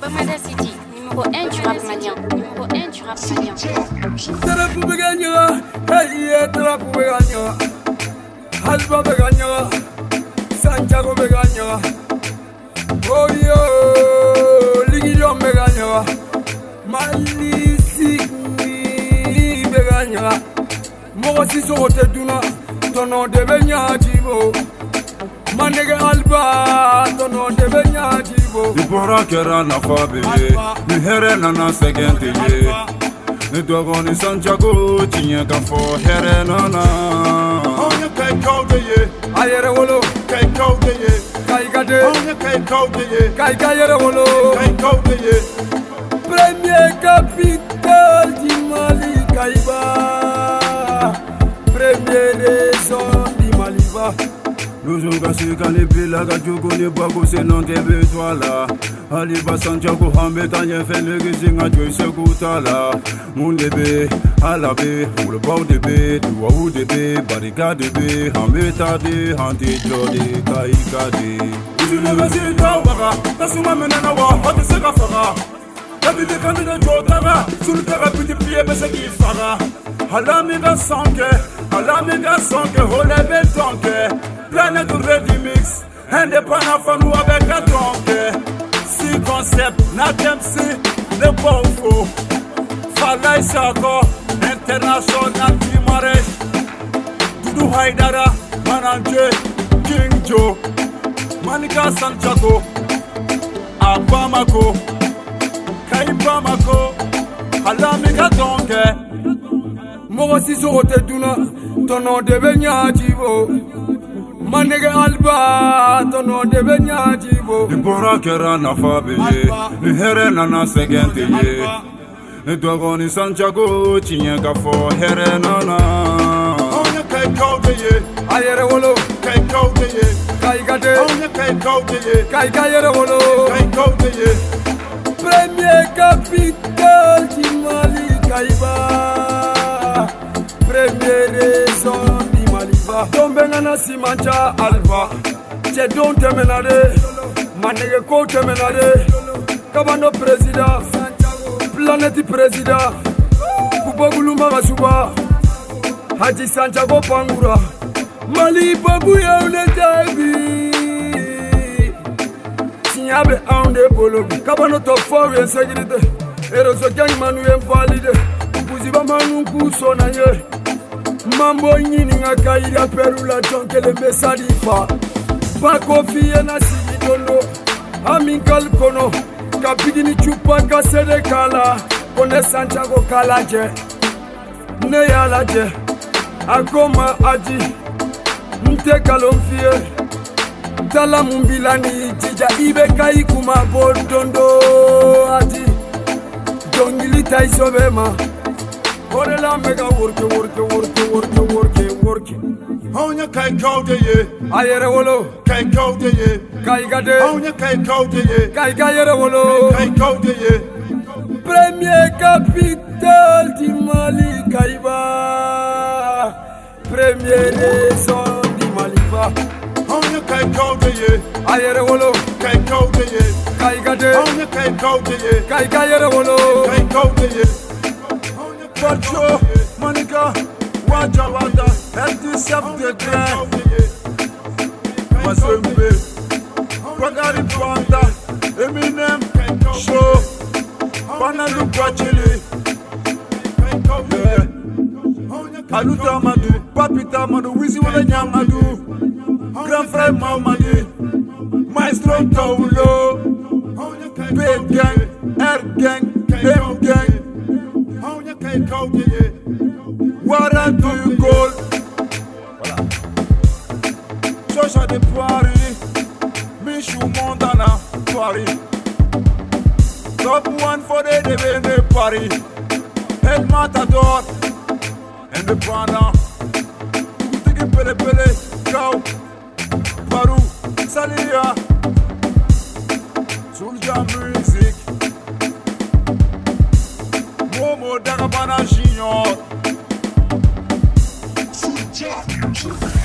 Commander City, numéro 1 du rap malien. Numéro 1 du rap malien. Terapu beganya, hey terapu beganya. Halba beganya, Santiago beganya. Oh yo, Ligidon beganya. Mali Signi beganya. Mogo siso te duna, tono de benya jibo. Manege alba, tono de benya jibo. Di bora kera na fabeye, ni here na na segenteye. Ni dogoni Santiago, tinye ka fo here na na. Onye kai kaudeye, Ayere wolo, kai kaudeye. kai gade, Onye kai kaudeye, kai gayere wolo. kai kaudeye. Premier capitale du Mali, Kaiba. Première raison du Maliba. Nous gasi kani bila ga jugo ni bago se non kebe twala. Aliba Santiago hambeta nye fene gizinga joy se kutala. Mundebe, alabe, le bord de be, du ou de be, barricade be, hambeta de, hanti jodi, kaikade. Université Ouaga, tasuma menena wa, hote se gafara. Tabi de kandida jotara, sul terrain petit pied mais c'est qui fara. Alamiga sanke, holebe tonke. Planète Redimix, indépendant fanou avec un tonke. Si concept, n'attempsi, le bon faux. Falay Sako, international Timare. Doudou Haidara, Mananje, King Joe. Manika Santiago, Abamako, Kaibamako, Alamiga tonke. Mogo siso te duna, tono de benya jibo. Manege alba, tono de benya jibo. Di bora kera na fabeye, ni here na na segenteye. Ni dogoni Santiago, tinye ka fo here na na. Onye kai kaudeye, Ayere wolo, kai kaudeye. kai gade, Onye kai kaudeye, kai gayere wolo. kai kaudeye. Premier capitale du Mali, Kaiba. Première raison du Maliba. Tombengana Simancha Alba. C'est donc temenade. Manege ko temenade. Kabano président. Planète président. Kubogulu Magasuba. Haji Santiago Pangura. Mali babu ya unetabi. Sinyabe aunde bolobi. Kabano top 4 en sécurité. Eroso gang manu valide. Kuziba manu kusona ye. Mambo nyini nga kaira perula tonkele mesadifa. Bako fiye na sigidondo. Amikal kono. Kapidi ni chupa kasede kala. Kone Santiago kalaje. Ne yalaje. Akoma aji. Mte kalomfie. Tala mumbilani jija ibe kai kuma bodondo aji. Dongili taisobema. Orela mega worke. Onye kai kaudeye, Ayere wolo, kai kaudeye. kai gade, Onye kai kaudeye, kai gayere wolo. kai kaudeye. Premier capitale du Mali, Kaiba. Première raison du Maliba. Onye kai kaudeye, Ayere wolo, kai kaudeye. kai gade, Onye kai kaudeye, kai gayere wolo. kai kaudeye. Bacho, Manika, Wajawada, LD7 degré. Mazembe, Bagari Panda, Eminem, Show, Panalu Bachili, Aluta Madu, Papita Madu, Wizi Wale Nyamadu, Grand Frère Maumadi, Maestro Taulo, Big Gang, R Gang, M Gang. Where do you go? Joshua de Paris, Michou Montana, Paris. Top 1 for the Devene Paris. El Matador, Indépendant. Tiki Pele Pele, Kau, Paru, Salia, Soulja Music. Momo Dagabana Junior. Soulja Music.